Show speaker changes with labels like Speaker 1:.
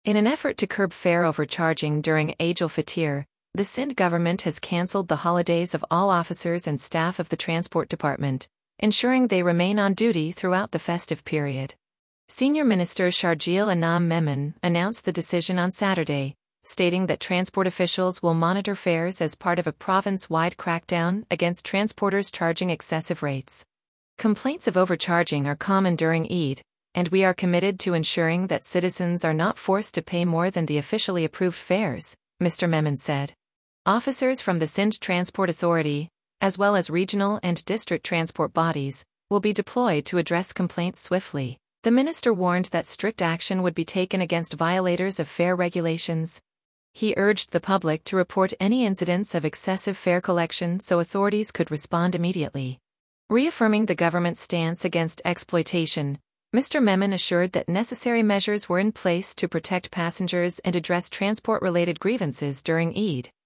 Speaker 1: In an effort to curb fare overcharging during Eid al-Fitr, the Sindh government has cancelled the holidays of all officers and staff of the Transport Department, ensuring they remain on duty throughout the festive period. Senior Minister Sharjeel Anam Memon announced the decision on Saturday, stating that transport officials will monitor fares as part of a province-wide crackdown against transporters charging excessive rates. Complaints of overcharging are common during Eid, and we are committed to ensuring that citizens are not forced to pay more than the officially approved fares, Mr. Memon said. Officers from the Sindh Transport Authority, as well as regional and district transport bodies, will be deployed to address complaints swiftly. The minister warned that strict action would be taken against violators of fare regulations. He urged the public to report any incidents of excessive fare collection so authorities could respond immediately. Reaffirming the government's stance against exploitation, Mr. Memon assured that necessary measures were in place to protect passengers and address transport-related grievances during Eid.